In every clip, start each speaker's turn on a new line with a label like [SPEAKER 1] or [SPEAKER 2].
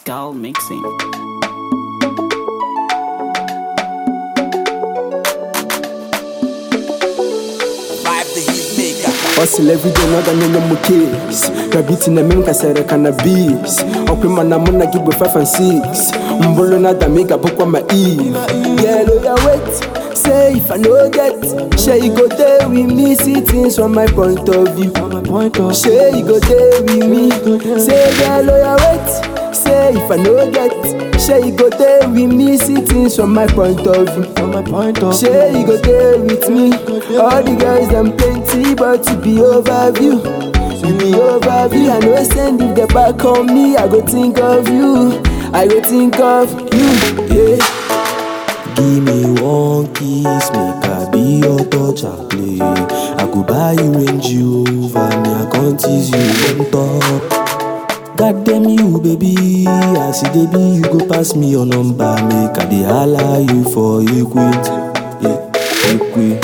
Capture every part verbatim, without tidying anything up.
[SPEAKER 1] Skull Mixing.
[SPEAKER 2] Hustle every day, not gonna know my case. Rabbit in the milk, I said I cannabis. Open my name, I give with five and six. Mbolo na da make a book on my eve. Yeah, look, I wait. Say if I know get, say you go there with me. See things from my point of view. Say you go there with me. Say yeah, look, I wait. Say if I know get, say you go there with me. See things from my point of view. Say you go there with me. All the guys them plenty, but you be overview. You be overview. I know send if the back on me, I go think of you. I go think of you. Yeah.
[SPEAKER 3] Give me one kiss, make I be your touch and play. I could buy you Range Rover, me I can't tease you on top. God damn you, baby, I see they be you go pass me your number, make I dey holla you for equity, yeah, equity.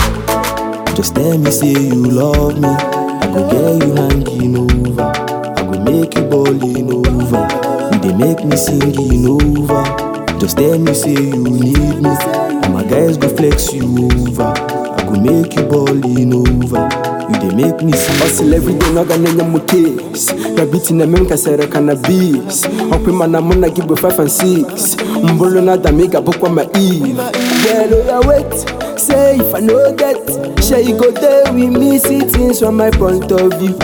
[SPEAKER 3] Just tell me say you love me, I go get you hanging over, I go make you ballin' over, you dey make me singing over. Just tell me say you need me, and my guys go flex you over, I go make you ballin' over, you dey make me sing.
[SPEAKER 2] Hustle every day, not gonna know my case. Rabbit in the milk, I said I cannabis. Open my name, I give with five and six. Mbolo na da make a book on my eve. Yeah, look, I wait. Say if I know get, say you go there with me. See things from my point of view.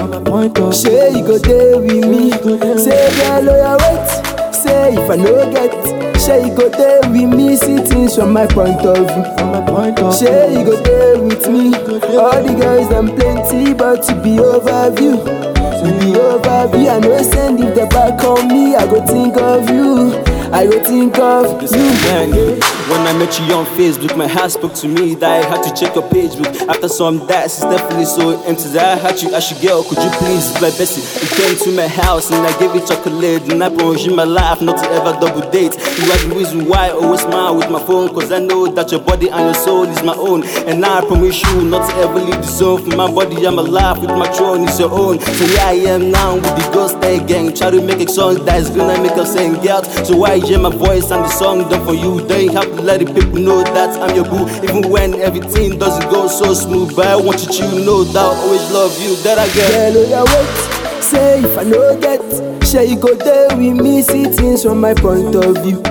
[SPEAKER 2] Say you go there with me. Say yeah, look, I wait. Say if I know get, say you go there with me. See things from my point of view. Say you go there with me. All the guys them plenty, but you be overview. You be overview. I know send if the back on me, I go think of you. I go think of
[SPEAKER 4] this
[SPEAKER 2] you.
[SPEAKER 4] Man, when I met you on Facebook, my heart spoke to me that I had to check your page book. After some days, it's definitely so empty that I had you. I should girl, could you please be my bestie? You came to my house and I gave you chocolate, and I promised you my life not to ever double date. You are the reason why I always smile with my phone, cause I know that your body and your soul is my own. And I promise you not to ever leave the zone. For my body, I'm alive with my throne, it's your own. So here I am now with the Ghost Day Gang, try to make a song that is gonna make us sing out. So why hear my voice and the song done for you? Then you have to let the people know that I'm your boo, even when everything doesn't go so smooth. But I want you to know that I always love you, that I get.
[SPEAKER 2] Yeah, look, I wait. Say if I know get, say you go there with me. See things from my point of view.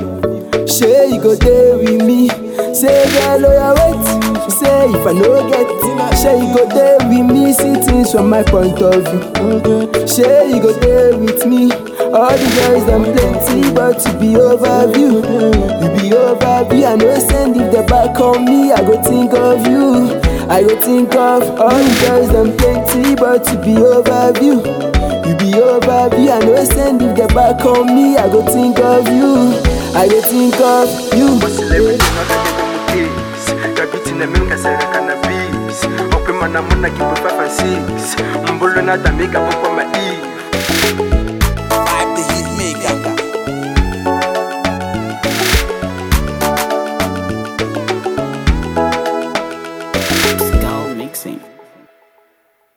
[SPEAKER 2] Say you go there with me. Say yeah, look, I wait. Say if I know get, say you go there with me. See things from my point of view. Say you go there with me. All the guys them plenty, but you be overview. You be overview. I know send if the back on me, I go think of you. I go think of all the guys them plenty, but you be overview. You be overview. I know send if the back on me, I go think of you. I go think of you.
[SPEAKER 5] Hustle every day, not gonna know my case. Rabbit in the milk, I said I cannabis. Open my name, I give with five and six. Mbolo na da make a book on my